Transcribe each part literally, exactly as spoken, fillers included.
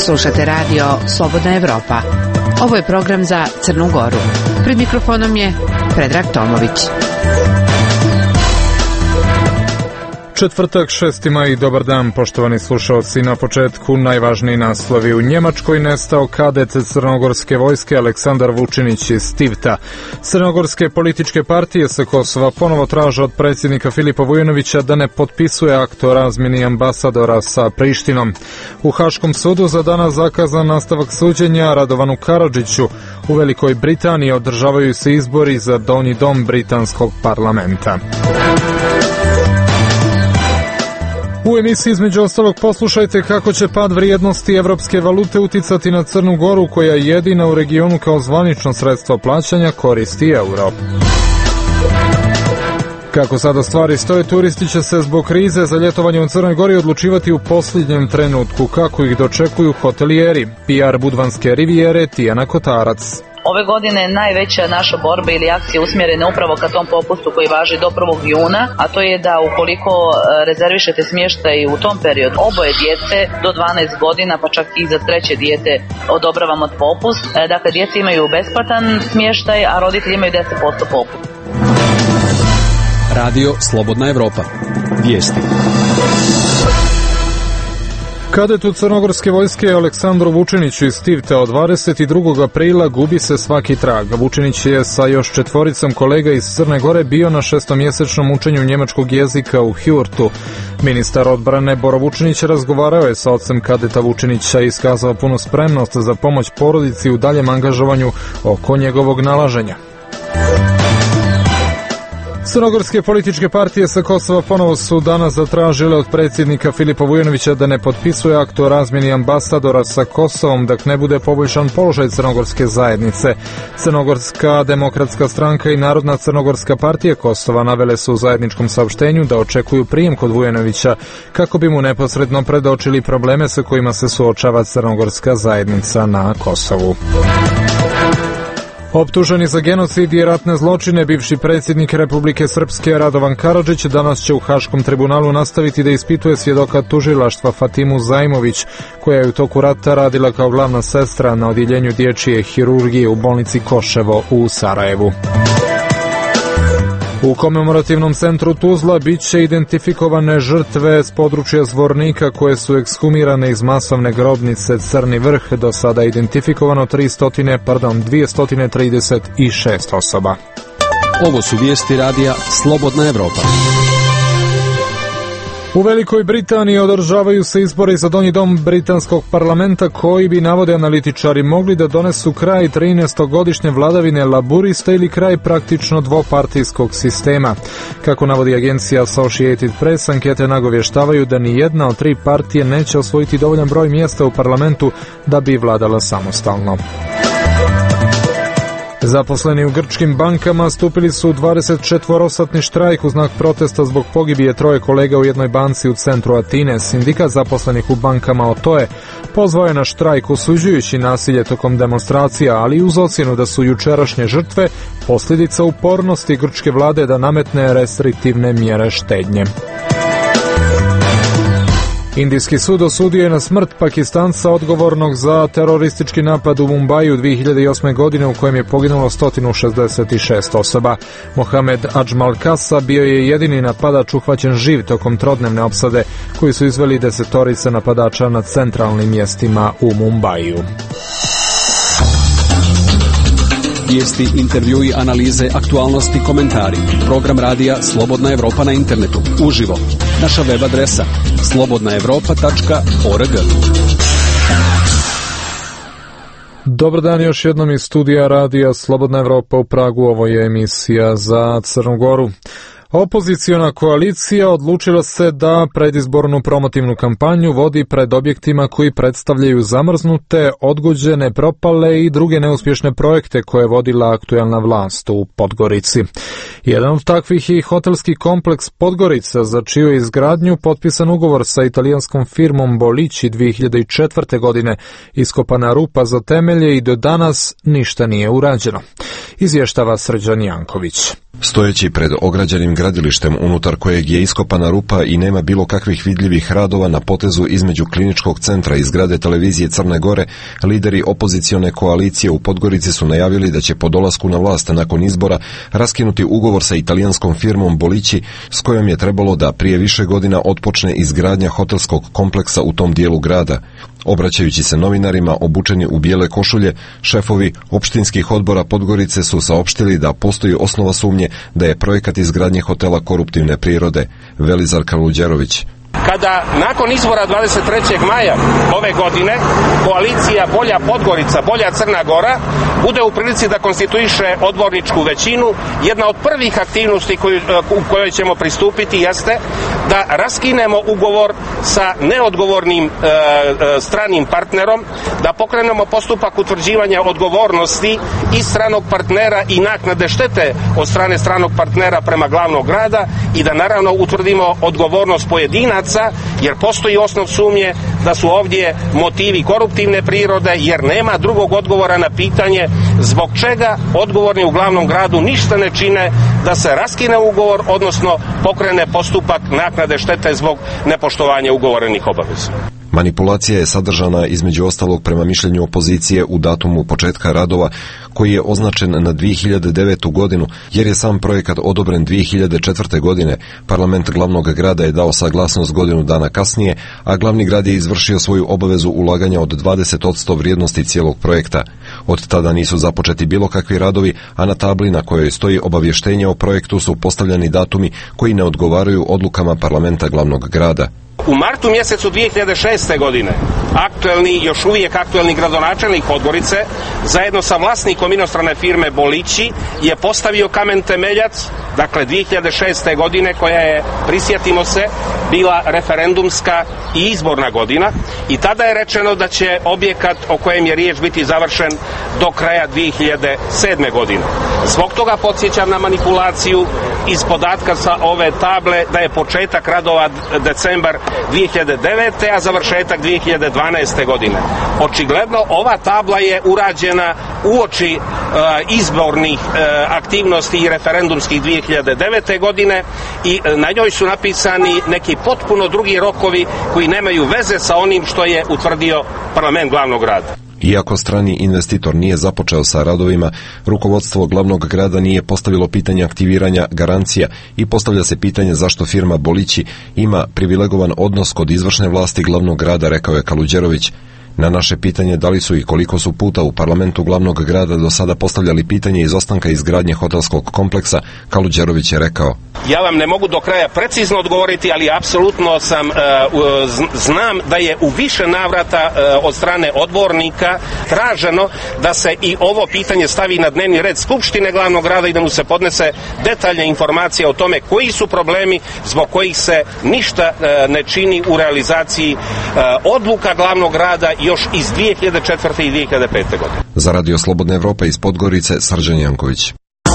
Slušate radio Slobodna Evropa. Ovo je program za Crnu Goru. Pred mikrofonom je Predrag Tomović. Četvrtak, šesti maj, dobar dan, poštovani slušalci. Na početku najvažniji naslovi. U Njemačkoj nestao kadet crnogorske vojske Aleksandar Vučinić iz Tivta. Crnogorske političke partije sa Kosova ponovo traže od predsjednika Filipa Vujinovića da ne potpisuje akt o razmjeni ambasadora sa Prištinom. U Haškom sudu za danas zakazan nastavak suđenja Radovanu Karadžiću. U Velikoj Britaniji održavaju se izbori za donji dom britanskog parlamenta. U emisiji između ostalog poslušajte kako će pad vrijednosti evropske valute uticati na Crnu Goru, koja jedina u regionu kao zvanično sredstvo plaćanja koristi euro. Kako sada stvari stoje, turisti će se zbog krize za ljetovanje u Crnoj Gori odlučivati u posljednjem trenutku, kako ih dočekuju hotelijeri. P R Budvanske rivijere Tijana Kotarac. Ove godine najveća naša borba ili akcija usmjerena upravo ka tom popustu koji važi do prvog juna, a to je da ukoliko rezervišete smještaj u tom periodu oboje djece do dvanaest godina, pa čak i za treće dijete odobravamo popust. Dakle, djeca imaju besplatan smještaj, a roditelji imaju deset posto popust. Radio Slobodna Evropa. Vijesti. Kadetu crnogorske vojske Aleksandru Vučiniću iz Tivta od dvadeset drugog aprila gubi se svaki trag. Vučinić je sa još četvoricom kolega iz Crne Gore bio na šestomjesečnom učenju njemačkog jezika u Hjurtu. Ministar odbrane Boro Vučinić razgovarao je sa ocem kadeta Vučinića i iskazao punu spremnost za pomoć porodici u daljem angažovanju oko njegovog nalaženja. Crnogorske političke partije sa Kosova ponovo su danas zatražile od predsjednika Filipa Vujinovića da ne potpisuje akt o razmjeni ambasadora sa Kosovom dok ne bude poboljšan položaj crnogorske zajednice. Crnogorska demokratska stranka i Narodna crnogorska partija Kosova navele su u zajedničkom saopštenju da očekuju prijem kod Vujinovića kako bi mu neposredno predočili probleme sa kojima se suočava crnogorska zajednica na Kosovu. Optuženi za genocid i ratne zločine, bivši predsjednik Republike Srpske Radovan Karadžić danas će u Haškom tribunalu nastaviti da ispituje svjedoka tužilaštva Fatimu Zajmović, koja je u toku rata radila kao glavna sestra na odjeljenju dječje hirurgije u bolnici Koševo u Sarajevu. U komemorativnom centru Tuzla bit će identifikovane žrtve s područja Zvornika koje su ekshumirane iz masovne grobnice Crni Vrh, do sada identifikovano tristo, pardon, dvjesto trideset šest osoba. Ovo su vijesti radija Slobodna Evropa. U Velikoj Britaniji održavaju se izbori za donji dom britanskog parlamenta koji bi, navode analitičari, mogli da donesu kraj trinaestogodišnje vladavine laburista ili kraj praktično dvopartijskog sistema. Kako navodi agencija Associated Press, ankete nagovještavaju da ni jedna od tri partije neće osvojiti dovoljan broj mjesta u parlamentu da bi vladala samostalno. Zaposleni u grčkim bankama stupili su u dvadesetčetvorosatni štrajk u znak protesta zbog pogibije troje kolega u jednoj banci u centru Atine. Sindikat zaposlenih u bankama Otoe pozvao je na štrajk osuđujući nasilje tokom demonstracija, ali uz ocjenu da su jučerašnje žrtve posljedica upornosti grčke vlade da nametne restriktivne mjere štednje. Indijski sud osudio je na smrt Pakistanca odgovornog za teroristički napad u Mumbaju dvije hiljade osme. godine u kojem je poginulo sto šezdeset šest osoba. Mohamed Adžmal Kasa bio je jedini napadač uhvaćen živ tokom trodnevne opsade koju su izveli desetorica napadača na centralnim mjestima u Mumbaju. Vijesti, intervjui, analize, aktualnosti, komentari. Program radija Slobodna Evropa na internetu. Uživo. Naša web adresa slobodna evropa tačka org. Dobar dan još jednom iz studija radija Slobodna Evropa u Pragu. Ovo je emisija za Crnu Goru. Opoziciona koalicija odlučila se da predizbornu promotivnu kampanju vodi pred objektima koji predstavljaju zamrznute, odgođene, propale i druge neuspješne projekte koje je vodila aktualna vlast u Podgorici. Jedan od takvih je i hotelski kompleks Podgorica, za čiju izgradnju potpisan ugovor sa italijanskom firmom Bolići dvije hiljade četvrte. godine. Iskopana rupa za temelje i do danas ništa nije urađeno. Izvještava Srđan Janković. Stojeći pred ograđenim gradilištem unutar kojeg je iskopana rupa i nema bilo kakvih vidljivih radova na potezu između kliničkog centra i zgrade televizije Crne Gore, lideri opozicione koalicije u Podgorici su najavili da će po dolasku na vlast nakon izbora raskinuti ugovor sa italijanskom firmom Bolići, s kojom je trebalo da prije više godina otpočne izgradnja hotelskog kompleksa u tom dijelu grada. Obraćajući se novinarima obučeni u bijele košulje, šefovi opštinskih odbora Podgorice su saopštili da postoji osnova sumnje da je projekat izgradnje hotela koruptivne prirode. Velizar Kaluđerović. Kada nakon izbora dvadeset trećeg maja ove godine koalicija Bolja Podgorica, Bolja Crna Gora bude u prilici da konstituiše odborničku većinu, jedna od prvih aktivnosti koju, u kojoj ćemo pristupiti jeste da raskinemo ugovor sa neodgovornim e, e, stranim partnerom, da pokrenemo postupak utvrđivanja odgovornosti i stranog partnera i naknade štete od strane stranog partnera prema glavnog grada i da naravno utvrdimo odgovornost pojedinaca, jer postoji osnov sumnje da su ovdje motivi koruptivne prirode, jer nema drugog odgovora na pitanje zbog čega odgovorni u glavnom gradu ništa ne čine da se raskine ugovor, odnosno pokrene postupak naknade štete zbog nepoštovanja ugovorenih obaveza. Manipulacija je sadržana između ostalog prema mišljenju opozicije u datumu početka radova koji je označen na dvije hiljade devetu godinu jer je sam projekat odobren dvije hiljade četvrte godine. Parlament glavnog grada je dao saglasnost godinu dana kasnije, a glavni grad je izvršio svoju obavezu ulaganja od dvadeset posto vrijednosti cijelog projekta. Od tada nisu započeti bilo kakvi radovi, a na tabli na kojoj stoji obavještenje o projektu su postavljeni datumi koji ne odgovaraju odlukama parlamenta glavnog grada. U martu mjesecu dvije hiljade šeste godine aktuelni, još uvijek aktuelni gradonačelnik Podgorice zajedno sa vlasnikom inostrane firme Bolići je postavio kamen temeljac, dakle dvije hiljade šeste godine koja je, prisjetimo se, bila referendumska i izborna godina i tada je rečeno da će objekat o kojem je riječ biti završen do kraja dvije hiljade sedme godine. Zbog toga podsjećam na manipulaciju iz podatka sa ove table da je početak radova decembar dvije hiljade devete. a završetak dvije hiljade dvanaeste. godine. Očigledno ova tabla je urađena uoči e, izbornih e, aktivnosti i referendumskih dvije hiljade devete. godine i e, na njoj su napisani neki potpuno drugi rokovi koji nemaju veze sa onim što je utvrdio parlament glavnog grada. Iako strani investitor nije započeo sa radovima, rukovodstvo glavnog grada nije postavilo pitanje aktiviranja garancija i postavlja se pitanje zašto firma Bolići ima privilegovan odnos kod izvršne vlasti glavnog grada, rekao je Kaluđerović. Na naše pitanje da li su i koliko su puta u parlamentu glavnog grada do sada postavljali pitanje izostanka izgradnje hotelskog kompleksa, Kaluđerović je rekao: Ja vam ne mogu do kraja precizno odgovoriti, ali apsolutno sam, uh, znam da je u više navrata uh, od strane odbornika traženo da se i ovo pitanje stavi na dnevni red Skupštine glavnog grada i da mu se podnese detaljne informacije o tome koji su problemi zbog kojih se ništa uh, ne čini u realizaciji uh, odluka glavnog grada još iz dvije hiljade četvrte. i dvije hiljade pete. godine. Za Radio Slobodna Evropa iz Podgorice, Srđan Janković.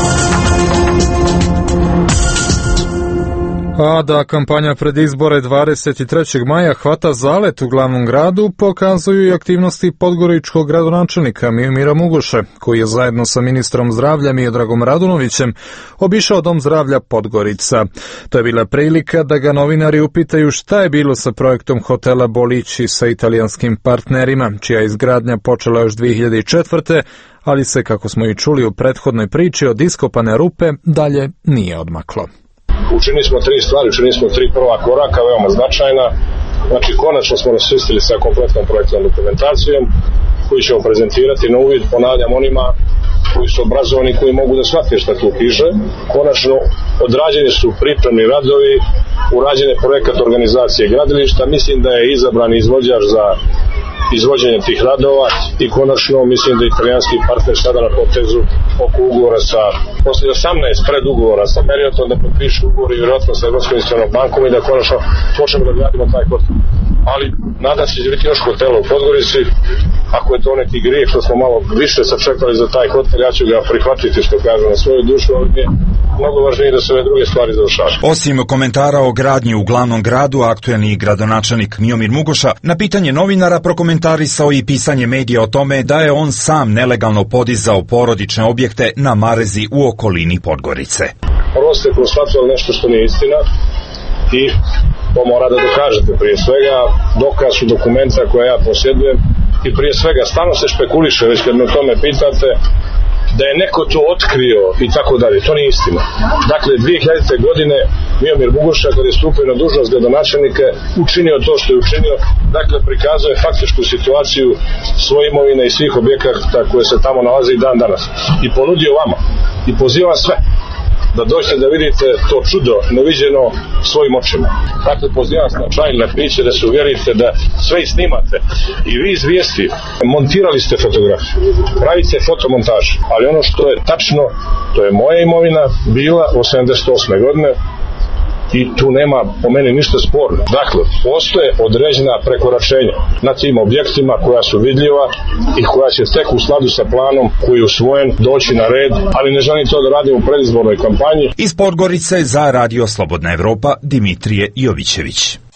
A da kampanja pred izbore dvadeset trećeg maja hvata zalet u glavnom gradu pokazuju i aktivnosti podgoričkog gradonačelnika Miomira Mugoše, koji je zajedno sa ministrom zdravlja Miodragom Radunovićem obišao Dom zdravlja Podgorica. To je bila prilika da ga novinari upitaju šta je bilo sa projektom hotela Bolići sa italijanskim partnerima, čija izgradnja počela još dvije hiljade četvrte. ali se, kako smo i čuli u prethodnoj priči od iskopane rupe, dalje nije odmaklo. Učinili smo tri stvari, učinili smo tri prva koraka, veoma značajna. Znači, konačno smo rasčistili sa kompletnom projektnom dokumentacijom, koju ćemo prezentirati na uvid, ponavljam, onima koji su obrazovani, koji mogu da shvate šta tu piše. Konačno, odrađeni su pripremni radovi, urađen je projekat organizacije gradilišta, mislim da je izabran izvođač za izvođenje tih radova i konačno mislim da italijanski partner sada na potezu oko ugovora sa, posle osamnaest predugovora sa Marriotom, da potpišu ugovor i vjerojatno sa Evropskom investicionom bankom i da konačno počnemo da gradimo taj hotel. Ali nadam se da će biti još hotela u Podgorici. Ako je to neki grijeh što smo malo više sačekali za taj hotel, ja ću ga prihvatiti, što kažem, na svoju dušu, ali mi je mnogo važnije da se ove druge stvari završavaju. Osim komentara o gradnji u glavnom gradu, aktuelni gradonačelnik Miomir Mugoša na pitanje novinara prokomentario komentarisao i pisanje medija o tome da je on sam nelegalno podizao porodične objekte na Marezi u okolini Podgorice. Prvo ste konstatovali nešto što nije istina i to mora da dokažete. Prije svega dokaz su dokumenta koja ja posjedujem i prije svega stalno se špekuliše, već kad me o tome pitate, da je neko to otkrio i tako dalje. To nije istina. Dakle, dvije hiljadite. godine Miomir Bugoša, kad je stupio na dužnost gradonačelnika, učinio to što je učinio. Dakle, prikazuje faktičku situaciju svoje imovine i svih objekata koje se tamo nalaze i dan danas. I ponudio vama. I pozivam sve da dođete da vidite to čudo neviđeno svojim očima. Dakle, pozivam se na čaj na piće da se uvjerite da sve i snimate i vi iz vijesti montirali ste fotografiju, pravite fotomontaž, ali ono što je tačno, to je moja imovina bila od sedamdeset osme. godine i tu nema po meni ništa sporno. Dakle, postoje određena prekoračenja na tim objektima koja su vidljiva i koja će tek u skladu sa planom koji je usvojen doći na red, ali ne želim to da radim u predizbornoj kampanji. Iz Podgorice za Radio Slobodna Evropa, Dimitrije Jovićević.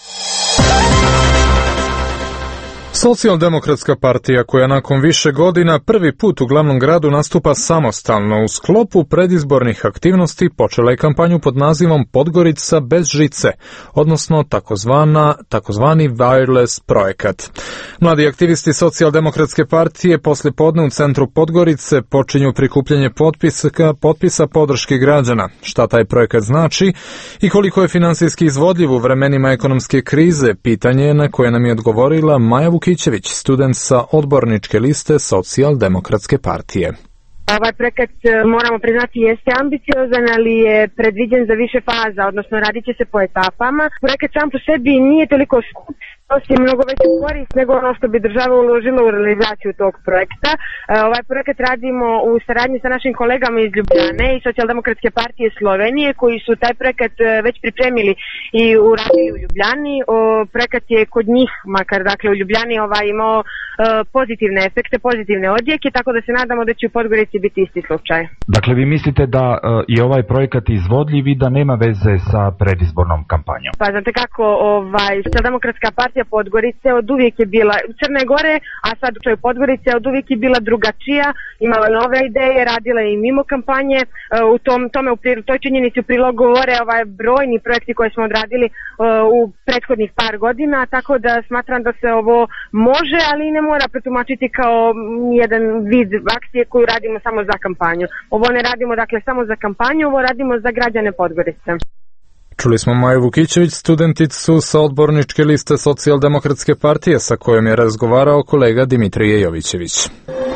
Socijaldemokratska partija, koja nakon više godina prvi put u glavnom gradu nastupa samostalno u sklopu predizbornih aktivnosti, počela je kampanju pod nazivom Podgorica bez žice, odnosno takozvana, takozvani wireless projekat. Mladi aktivisti Socijaldemokratske partije posle podne u centru Podgorice počinju prikupljanje potpisa, potpisa podrške građana. Šta taj projekat znači i koliko je finansijski izvodljiv u vremenima ekonomske krize, pitanje je na koje nam je odgovorila Maja Vukićević, student sa odborničke liste Socijaldemokratske partije. Ovaj projekat, moramo priznati, jeste ambiciozan, ali je predviđen za više faza, odnosno radit će se po etapama. Projekat sam po sebi nije toliko skup, osim mnogo veću korist nego ono što bi država uložila u realizaciju tog projekta. Ovaj projekat radimo u saradnji sa našim kolegama iz Ljubljane i Socijaldemokratske partije Slovenije, koji su taj projekat već pripremili i uradili u Ljubljani. O, projekat je kod njih, makar dakle u Ljubljani, ovaj imao pozitivne efekte, pozitivne odjeke, tako da se nadamo da će u Podgorici biti isti slučaj. Dakle, vi mislite da uh, je ovaj projekat izvodljiv i da nema veze sa predizbornom kampanjom? Pa znate kako, ovaj, Socijaldemokratska partija Podgorice od uvijek je bila u Crne Gore, a sad u slučaju Podgorice od uvijek je bila drugačija, imala nove ideje, radila i mimo kampanje. Uh, u tom, tome u prilu, toj činjenici u prilog govore ovaj brojni projekti koje smo odradili uh, u prethodnih par godina, tako da smatram da se ovo može, ali ne mora protumačiti kao jedan vid akcije koju radimo samo za kampanju. Ovo ne radimo dakle samo za kampanju, ovo radimo za građane Podgorice. Čuli smo Maju Vukićević, studenticu sa odborničke liste Socijaldemokratske partije, sa kojom je razgovarao kolega Dimitrije Jovićević.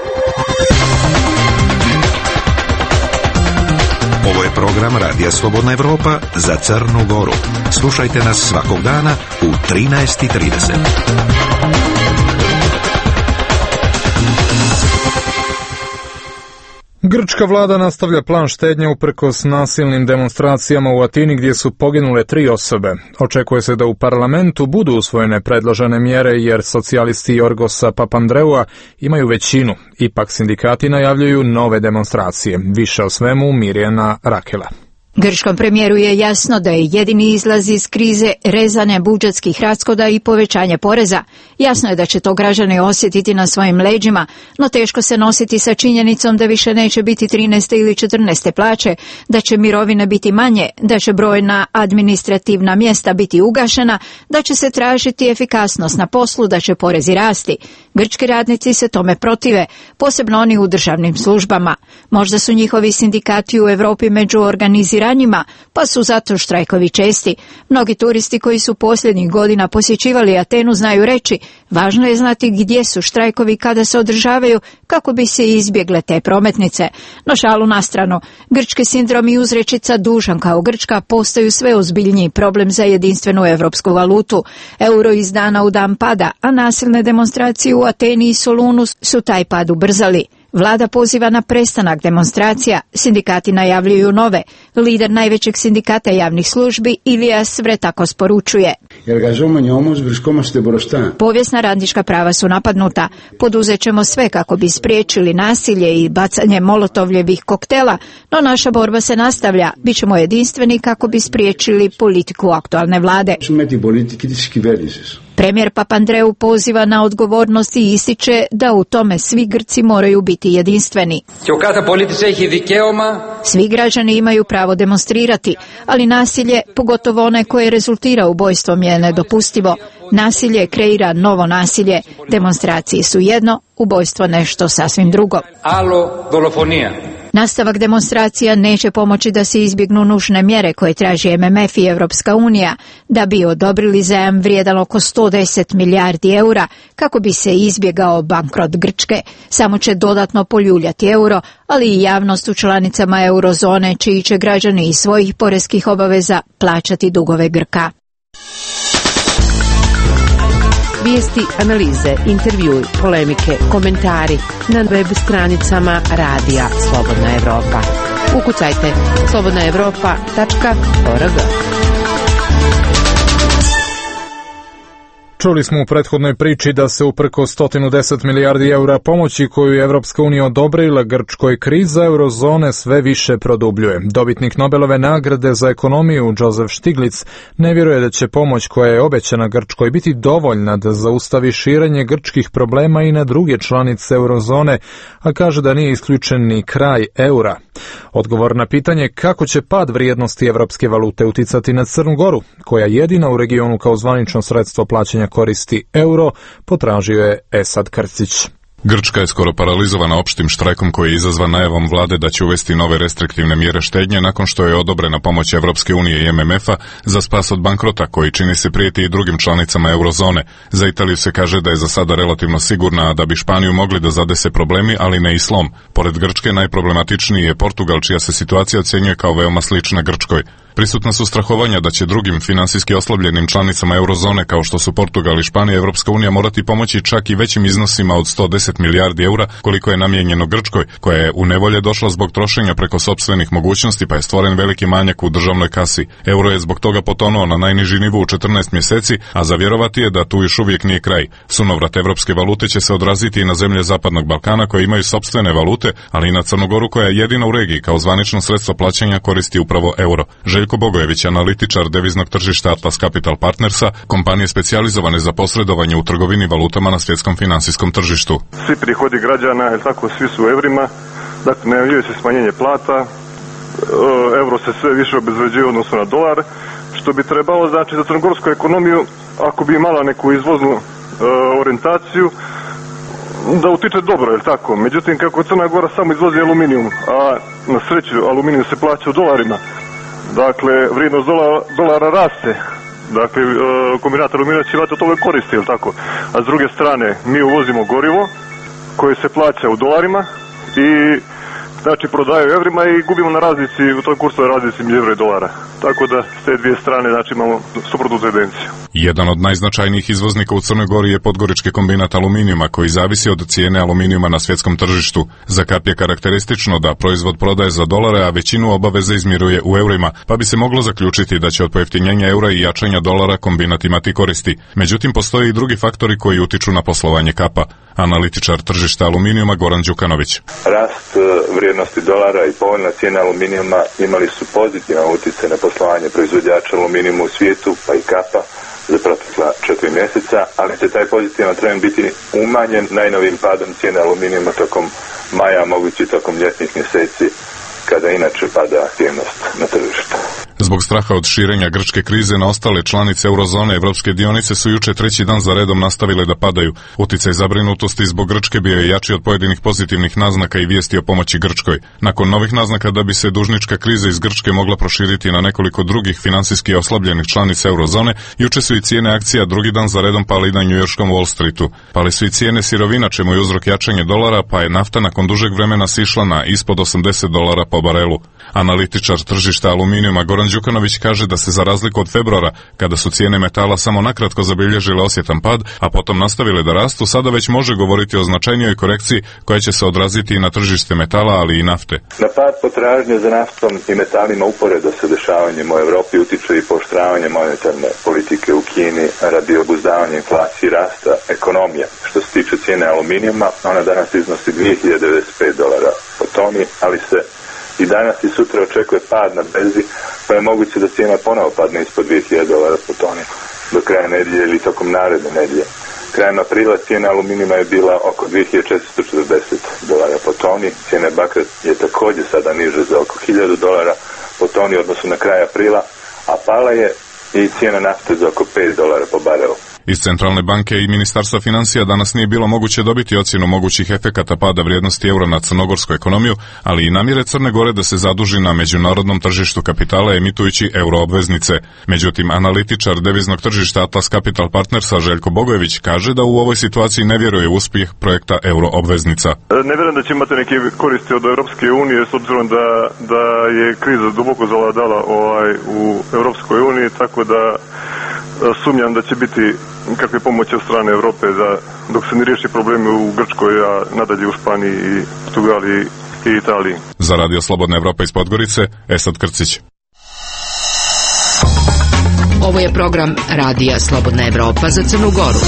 Ovo je program Radija Slobodna Evropa za Crnu Goru. Slušajte nas svakog dana u trinaest i trideset. Grčka vlada nastavlja plan štednje uprkos nasilnim demonstracijama u Atini gdje su poginule tri osobe. Očekuje se da u parlamentu budu usvojene predložene mjere jer socijalisti Jorgosa Papandreua imaju većinu. Ipak sindikati najavljuju nove demonstracije. Više o svemu Mirjana Rakela. Grčkom premijeru je jasno da je jedini izlaz iz krize rezanje budžetskih rashoda i povećanje poreza. Jasno je da će to građani osjetiti na svojim leđima, no teško se nositi sa činjenicom da više neće biti trinaeste ili četrnaeste plaće, da će mirovine biti manje, da će brojna administrativna mjesta biti ugašena, da će se tražiti efikasnost na poslu, da će porezi rasti. Grčki radnici se tome protive, posebno oni u državnim službama. Možda su njihovi sindikati u Europi među organiziranjima, pa su zato štrajkovi česti. Mnogi turisti koji su posljednjih godina posjećivali Atenu znaju reći, važno je znati gdje su štrajkovi kada se održavaju kako bi se izbjegle te prometnice. No šalu na stranu, grčki sindrom i uzrečica dužan kao Grčka postaju sve ozbiljniji problem za jedinstvenu evropsku valutu. Euro iz dana u dan pada, a nasilne demonstracije u Ateni i Solunu su taj pad ubrzali. Vlada poziva na prestanak demonstracija, sindikati najavljuju nove. Lider najvećeg sindikata javnih službi Ilias Vretako sporučuje. Povijesna radnička prava su napadnuta. Poduzet ćemo sve kako bi spriječili nasilje i bacanje molotovljevih koktela, no naša borba se nastavlja. Bićemo jedinstveni kako bi spriječili politiku aktualne vlade. Premijer Papandreou poziva na odgovornost i ističe da u tome svi Grci moraju biti jedinstveni. Svi građani imaju pravo demonstrirati, ali nasilje, pogotovo one koje rezultira ubojstvom, je nedopustivo. Nasilje kreira novo nasilje, demonstracije su jedno, ubojstvo nešto sasvim drugo. Nastavak demonstracija neće pomoći da se izbjegnu nužne mjere koje traži M M F i Europska unija da bi odobrili zajam vrijedan oko sto deset milijardi eura kako bi se izbjegao bankrot Grčke. Samo će dodatno poljuljati euro, ali i javnost u članicama eurozone čiji će građani iz svojih poreskih obaveza plaćati dugove Grka. Vijesti, analize, intervjui, polemike, komentari na web stranicama Radija Slobodna Evropa. Ukucajte slobodna evropa tačka org. Čuli smo u prethodnoj priči da se uprko sto deset milijardi eura pomoći koju je Evropska unija odobrila Grčkoj, kriza eurozone sve više produbljuje. Dobitnik Nobelove nagrade za ekonomiju Joseph Stiglitz ne vjeruje da će pomoć koja je obećana Grčkoj biti dovoljna da zaustavi širenje grčkih problema i na druge članice eurozone, a kaže da nije isključen ni kraj eura. Odgovor na pitanje kako će pad vrijednosti evropske valute uticati na Crnu Goru, koja jedina u regionu kao zvanično sredstvo plaćanja koristi euro, potražio je Esad Krstić. Grčka je skoro paralizovana opštim štrajkom koji je izazvan najavom vlade da će uvesti nove restriktivne mjere štednje nakon što je odobrena pomoć Evropske unije i M M F-a za spas od bankrota koji čini se prijeti i drugim članicama eurozone. Za Italiju se kaže da je za sada relativno sigurna, a da bi Španiju mogli da zadese problemi, ali ne i slom. Pored Grčke najproblematičniji je Portugal, čija se situacija ocjenjuje kao veoma slična Grčkoj. Prisutna su strahovanja da će drugim finansijski oslabljenim članicama eurozone kao što su Portugal i Španija Evropska unija morati pomoći čak i većim iznosima od sto deset milijardi eura koliko je namijenjeno Grčkoj, koja je u nevolje došla zbog trošenja preko sopstvenih mogućnosti pa je stvoren veliki manjak u državnoj kasi. Euro je zbog toga potonuo na najniži nivo u četrnaest mjeseci, a za vjerovati je da tu još uvijek nije kraj. Sunovrat evropske valute će se odraziti i na zemlje Zapadnog Balkana koje imaju sopstvene valute, ali i na Crnu Goru koja je jedina u regiji kao zvanično sredstvo plaćanja koristi upravo euro. Željko Bogojević, analitičar deviznog tržišta Atlas Capital Partnersa, kompanije specijalizovane za posredovanje u trgovini valutama na svjetskom finansijskom tržištu. Svi prihodi građana, je tako, svi su u evrima, dakle najavljuje se smanjenje plata, euro se sve više obezvređuje odnosno na dolar, što bi trebalo znači za crnogorsku ekonomiju, ako bi imala neku izvoznu uh, orijentaciju, da utiče dobro, je tako. Međutim, kako Crna Gora samo izvozi aluminijum, a na sreću aluminijum se plaća u dolarima, dakle, vrijednost dolara, dolara raste. Dakle, kombinat aluminija će imati od toga koristi, je tako? A s druge strane, mi uvozimo gorivo koje se plaća u dolarima i znači prodaju evrima i gubimo na razlici, u toj kursovoj razlici eura i dolara. Tako da s te dvije strane znači imamo suprotnu tendenciju. Jedan od najznačajnijih izvoznika u Crnoj Gori je podgorički kombinat aluminijuma koji zavisi od cijene aluminijuma na svjetskom tržištu. Za Kap je karakteristično da proizvod prodaje za dolare, a većinu obaveze izmiruje u eurima, pa bi se moglo zaključiti da će od pojeftinjenja eura i jačanja dolara kombinat imati koristi. Međutim, postoje i drugi faktori koji utiču na poslovanje Kapa. Analitičar tržišta aluminijuma Goran Đukanović. Rast vrijednosti dolara i povoljna cijena aluminijuma imali su pozitivan utjecaj na poslovanje proizvođača aluminijuma u svijetu, pa i Kapa, za protekla četiri mjeseca, ali će taj pozitivan trend biti umanjen najnovijim padom cijene aluminijuma tokom maja, mogući tokom ljetnih mjeseci, kada inače pada aktivnost na tržištu. Zbog straha od širenja grčke krize na ostale članice eurozone, evropske dionice su juče treći dan za redom nastavile da padaju. Uticaj zabrinutosti zbog Grčke bio je jači od pojedinih pozitivnih naznaka i vijesti o pomoći Grčkoj. Nakon novih naznaka da bi se dužnička kriza iz Grčke mogla proširiti na nekoliko drugih finansijski oslabljenih članica eurozone, juče su i cijene akcija drugi dan za redom pali na njujorškom Wall Streetu. Pali su i cijene sirovina, čemu je uzrok jačanje dolara, pa je nafta nakon dužeg vremena sišla na ispod osamdeset dolara po barelu. Analitičar tržišta aluminijuma Goran Đukanović kaže da se za razliku od februara, kada su cijene metala samo nakratko zabilježile osjetan pad, a potom nastavile da rastu, sada već može govoriti o značajnijoj korekciji koja će se odraziti i na tržište metala, ali i nafte. Na pad potražnje za naftom i metalima uporedo sa dešavanjem u Europi utiče i pooštravanje monetarne politike u Kini radi obuzdavanja inflacije i rasta ekonomije. Što se tiče cijene aluminijuma, ona danas iznosi dvije hiljade devedeset pet dolara po toni, ali se i danas i sutra očekuje pad na berzi, pa je moguće da cijena ponovo padne ispod dvije hiljade dolara po toni. do kraja nedjelje ili tokom naredne nedjelje. Krajem aprila cijena aluminijuma je bila oko dvije hiljade četiristo četrdeset dolara po toni, cijena bakra je također sada niže za oko hiljadu dolara po toni odnosu na kraj aprila, a pala je i cijena nafte za oko pet dolara po barelu. Iz Centralne banke i Ministarstva financija danas nije bilo moguće dobiti ocjenu mogućih efekata pada vrijednosti eura na crnogorsku ekonomiju, ali i namjere Crne Gore da se zaduži na međunarodnom tržištu kapitala emitujući euroobveznice. Međutim, analitičar deviznog tržišta Atlas Capital Partnersa Željko Bogojević kaže da u ovoj situaciji ne vjeruje u uspjeh projekta euroobveznica. Ne vjerujem da će imati neke koristi od Europske unije, s obzirom da, da je kriza duboko zavladala ovaj, u Europskoj uniji, tako da sumnjam da će biti kakve pomoći od strane Europe za, dok se ne riješi problemi u Grčkoj, a nadalje u Španiji, i Portugaliji i Italiji. Za Radio Slobodna Evropa iz Podgorice, Esad Krcić. Ovo je program Radija Slobodna Evropa za Crnu Goru.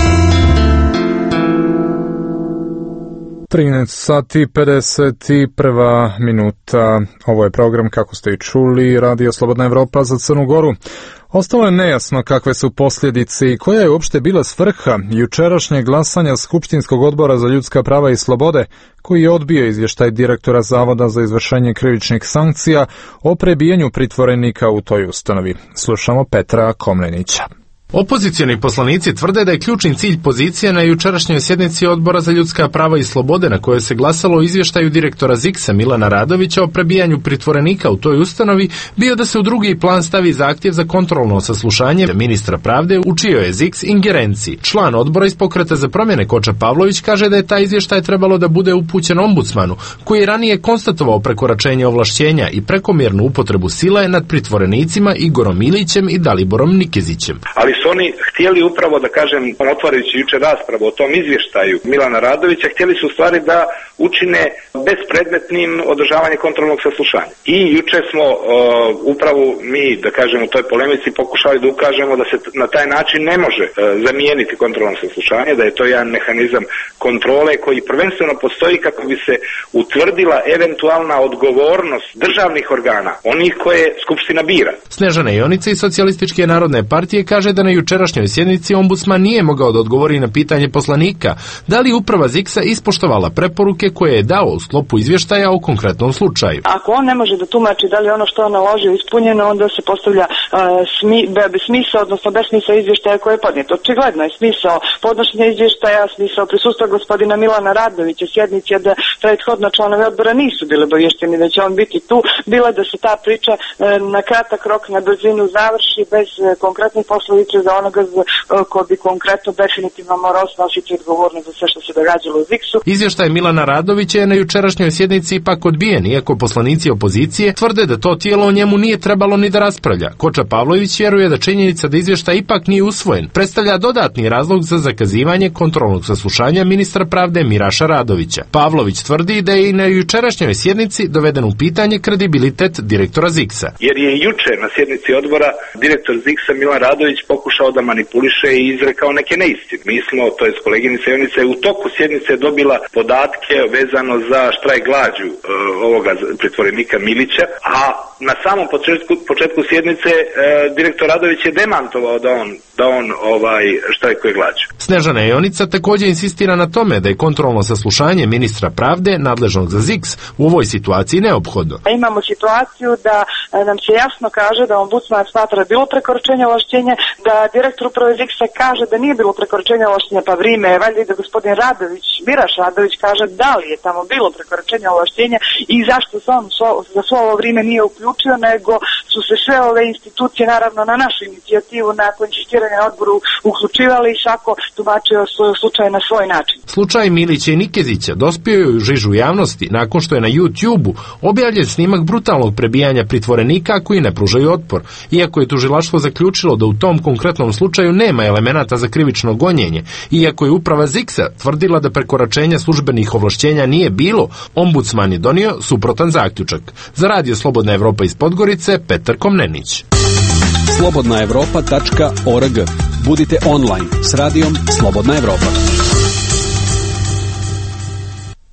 trinaest sati pedeset jedna minuta. Ovo je program, kako ste i čuli, Radio Slobodna Evropa za Crnu Goru. Ostalo je nejasno kakve su posljedice i koja je uopšte bila svrha jučerašnjeg glasanja Skupštinskog odbora za ljudska prava i slobode, koji je odbio izvještaj direktora Zavoda za izvršenje krivičnih sankcija o prebijanju pritvorenika u toj ustanovi. Slušamo Petra Komlenića. Opozicioni poslanici tvrde da je ključni cilj pozicije na jučerašnjoj sjednici Odbora za ljudska prava i slobode, na kojoj se glasalo o izvještaju direktora ziksa Milana Radovića o prebijanju pritvorenika u toj ustanovi, bio da se u drugi plan stavi zahtjev za kontrolno saslušanje ministra pravde u čijoj je ziks ingerenciji. Član odbora iz Pokreta za promjene Koča Pavlović kaže da je taj izvještaj trebalo da bude upućen ombudsmanu, koji je ranije konstatovao prekoračenje ovlašćenja i prekomjernu upotrebu sile nad pritvorenicima Igorom Milićem i Daliborom Nikezićem. Ali su oni htjeli upravo, da kažem, otvarajući jučer raspravu o tom izvještaju Milana Radovića, htjeli su u stvari da učine bespredmetnim održavanje kontrolnog saslušanja. I jučer smo uh, upravo mi, da kažem, u toj polemici pokušali da ukažemo da se na taj način ne može uh, zamijeniti kontrolno saslušanje, da je to jedan mehanizam kontrole koji prvenstveno postoji kako bi se utvrdila eventualna odgovornost državnih organa, onih koje Skupština bira. Snežana Jonica iz Socijalističke narodne partije kaže da na jučerašnjoj sjednici ombudsman nije mogao da odgovori na pitanje poslanika da li uprava ziksa ispoštovala preporuke koje je dao u sklopu izvještaja o konkretnom slučaju. Ako on ne može da tumači da li ono što on naložio ispunjeno, onda se postavlja uh, smi, be, smisao, odnosno besmisao izvještaja koje je podnijeto. Očigledno je smisao podnošenja izvještaja, smisao prisustva gospodina Milana Radovića sjednici, da prethodno članovi odbora nisu bili obavješteni da će on biti tu, bila da se ta priča uh, na kratak rok, na brzinu završi bez uh, konkretnih posledica za onoga ko bi konkretno definitivno morao snositi odgovornost za sve što se događalo u ziksu. Izvještaj Milana Radovića je na jučerašnjoj sjednici ipak odbijen, iako poslanici opozicije tvrde da to tijelo o njemu nije trebalo ni da raspravlja. Koča Pavlović vjeruje da činjenica da izvještaj ipak nije usvojen predstavlja dodatni razlog za zakazivanje kontrolnog saslušanja ministra pravde Miraša Radovića. Pavlović tvrdi da je i na jučerašnjoj sjednici doveden u pitanje kredibilitet direktora ziksa. Jer je juče na sjednici odbora direktor ziksa Milan Radović pokušao da manipuliše i izrekao neke neistine. Mi smo, to je koleginica Jonica, u toku sjednice dobila podatke vezano za štrajk glađu e, ovoga pritvorenika Milića, a na samom početku, početku sjednice e, direktor Radović je demantovao da on, da on ovaj, štrajkuje glađu. Snežana Jonica također insistira na tome da je kontrolno saslušanje ministra pravde nadležnog za ziks u ovoj situaciji neophodno. Imamo situaciju da nam se jasno kaže da ombudsman smatra da bilo prekoračenje ovlašćenja, da direktor uprave ziksa kaže da nije bilo prekoračenja ovlaštenja, pa vrijeme je valjda i da gospodin Radović, Miraš Radović, kaže da li je tamo bilo prekoračenja ovlaštenja i zašto se on svo, za svo ovo vrijeme nije uključio, nego su se sve ove institucije, naravno na našu inicijativu, nakon insistiranja na odboru uključivali i svako tumačio svoj slučaj na svoj način. Slučaj Milića i Nikezića dospio je u žižu javnosti nakon što je na YouTubeu objavljen snimak brutalnog prebijanja pritvorenika koji ne pružaju otpor, iako je tužilaštvo zaključilo da u tom konkretnom slučaju nema elemenata za krivično gonjenje, iako je uprava ziksa tvrdila da prekoračenja službenih ovlašćenja nije bilo, ombudsman je donio suprotan zaključak. Za Radio Slobodna Evropa iz Podgorice, Petar Komnenić. slobodna evropa tačka org. Budite online s radijom Slobodna Evropa.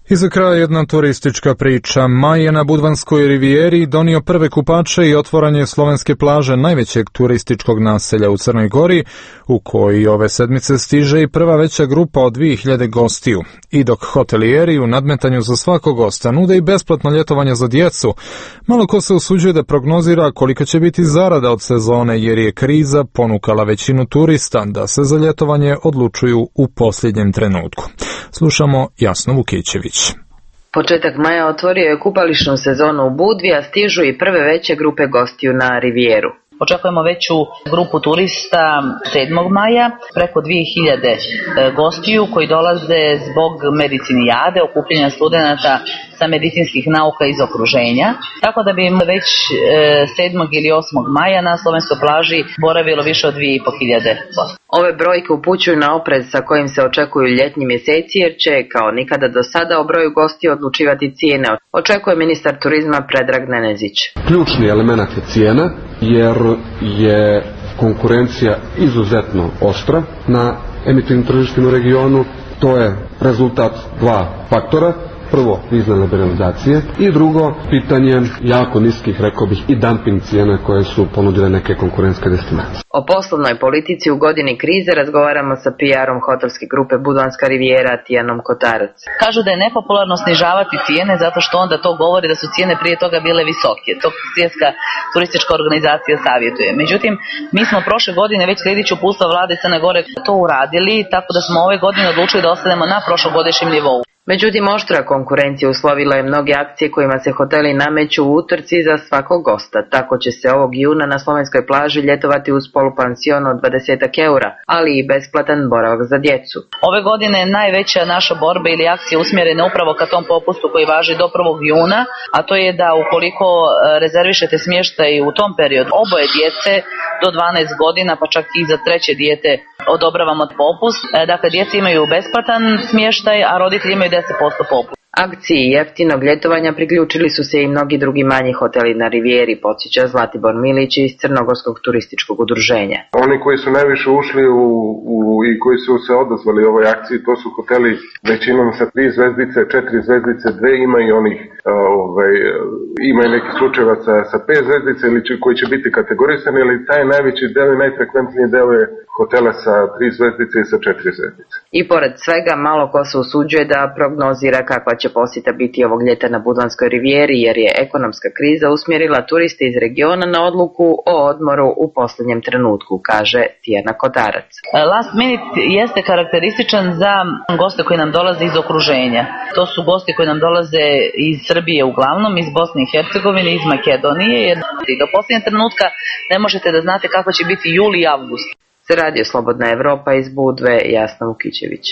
I za kraj jedna turistička priča. Maj je na Budvanskoj rivijeri donio prve kupače i otvaranje slovenske plaže najvećeg turističkog naselja u Crnoj Gori, u koji ove sedmice stiže i prva veća grupa od dvije hiljade gostiju. I dok hotelijeri u nadmetanju za svakog gosta nude i besplatno ljetovanje za djecu, malo ko se usuđuje da prognozira kolika će biti zarada od sezone, jer je kriza ponukala većinu turista da se za ljetovanje odlučuju u posljednjem trenutku. Slušamo Jasnu Vukićević. Početak maja otvorio je kupališnu sezonu u Budvi, a stižu i prve veće grupe gostiju na rivijeru. Očekujemo veću grupu turista sedmog maja, preko dvije hiljade gostiju koji dolaze zbog medicinijade, okupljanja studenata sa medicinskih nauka iz okruženja, tako da bi im već sedmog ili osmog maja na slovenskoj plaži boravilo više od dvije i po hiljade gostiju. Ove brojke upućuju na oprez sa kojim se očekuju ljetnji mjeseci, jer će, kao nikada do sada, o broju gostiju odlučivati cijene, očekuje ministar turizma Predrag Nenezić. Ključni element je cijena, jer je konkurencija izuzetno oštra na emitivnim tržištima u regionu. To je rezultat dva faktora. Prvo, vizne liberalizacije i drugo, pitanje jako niskih, rekao bih, i dumping cijena koje su ponudile neke konkurentske destinacije. O poslovnoj politici u godini krize razgovaramo sa P R-om hotelske grupe Budvanska rivijera Tijanom Kotarac. Kažu da je nepopularno snižavati cijene zato što onda to govori da su cijene prije toga bile visoke. To Svjetska turistička organizacija savjetuje. Međutim, mi smo prošle godine već sljedeću uputstva vlade Crne Gore to uradili, tako da smo ove godine odlučili da ostanemo na prošlogodišnjem nivou. Međutim, oštra konkurencija uslovila je mnoge akcije kojima se hoteli nameću u utrci za svakog gosta. Tako će se ovog juna na slovenskoj plaži ljetovati uz polupansion od dvadeset eura, ali i besplatan boravak za djecu. Ove godine najveća naša borba ili akcija usmjerena upravo ka tom popustu koji važi do prvog juna, a to je da ukoliko rezervišete smještaj u tom periodu oboje djece do dvanaest godina, pa čak i za treće dijete odobravamo popust. Dakle, djeca imaju besplatan smještaj, a roditelji imaju deset posto popust. Akciji jeftinog ljetovanja priključili su se i mnogi drugi manji hoteli na rivijeri, podsjeća Zlatibor Milić iz Crnogorskog turističkog udruženja. Oni koji su najviše ušli u, u, i koji su se odazvali ovoj akciji, to su hoteli većinom sa tri zvezdice, četiri zvezdice, dve, ima i onih, ovaj, ima i neki slučajeva sa, sa pet zvezdice ili će, koji će biti kategorisani, ali taj najveći deo i najfrekventniji deo je hotela sa tri zvezdice i sa četiri zvezdice. I pored svega, malo ko se usuđuje da prognozira kakva će posjeta biti ovog ljeta na Budvanskoj rivijeri, jer je ekonomska kriza usmjerila turiste iz regiona na odluku o odmoru u posljednjem trenutku, kaže Tijana Kotarac. Last minute jeste karakterističan za goste koji nam dolaze iz okruženja. To su gosti koji nam dolaze iz Srbije uglavnom, iz Bosne i Hercegovine, iz Makedonije, jer do posljednjeg trenutka ne možete da znate kako će biti jul i avgust. Za Radio Slobodna Evropa iz Budve, Jasna Vukićević.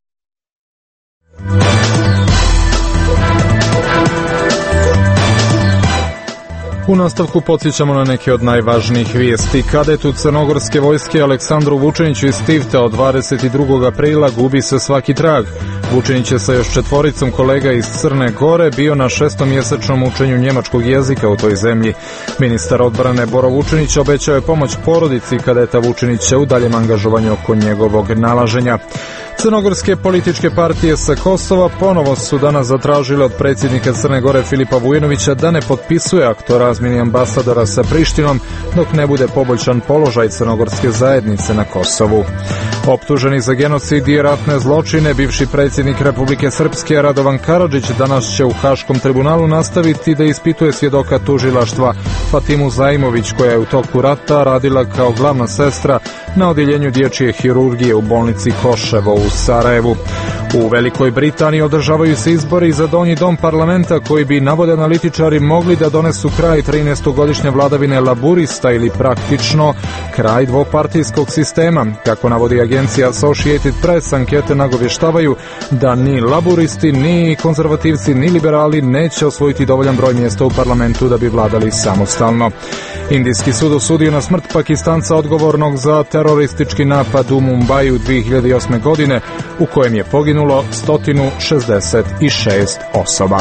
U nastavku podsjećamo na neke od najvažnijih vijesti. Kadetu crnogorske vojske Aleksandru Vučiniću iz Tivta od dvadeset drugog aprila gubi se svaki trag. Vučinić je sa još četvoricom kolega iz Crne Gore bio na šestomjesečnom učenju njemačkog jezika u toj zemlji. Ministar odbrane Boro Vučinić obećao je pomoć porodici kadeta Vučinića u daljem angažovanju oko njegovog nalaženja. Crnogorske političke partije sa Kosova ponovo su danas zatražile od predsjednika Crne Gore Filipa Vujinovića da ne potpisuje akt o razmjeni ambasadora sa Prištinom dok ne bude poboljšan položaj crnogorske zajednice na Kosovu. Optuženi za genocid i ratne zločine, bivši predsjednik Republike Srpske Radovan Karadžić danas će u Haškom tribunalu nastaviti da ispituje svjedoka tužilaštva Fatimu Zajmović, koja je u toku rata radila kao glavna sestra na odjeljenju dječje hirurgije u bolnici Koševo u Sarajevu. U Velikoj Britaniji održavaju se izbori za donji dom parlamenta koji bi, navode analitičari, mogli da donesu kraj trinaestogodišnje vladavine laburista ili praktično kraj dvopartijskog sistema. Kako navodi agencija Associated Press, ankete nagovještavaju da ni laburisti, ni konzervativci, ni liberali neće osvojiti dovoljan broj mjesta u parlamentu da bi vladali samostalno. Indijski sud osudio na smrt Pakistanca odgovornog za teroristički napad u Mumbaju dvije hiljade osme godine, u kojem je poginulo sto šezdeset šest osoba.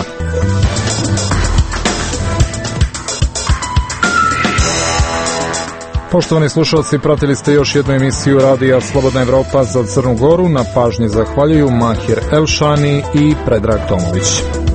Poštovani slušalci, pratili ste još jednu emisiju Radija Slobodna Evropa za Crnu Goru. Na pažnji zahvaljuju Mahir Elšani i Predrag Tomović.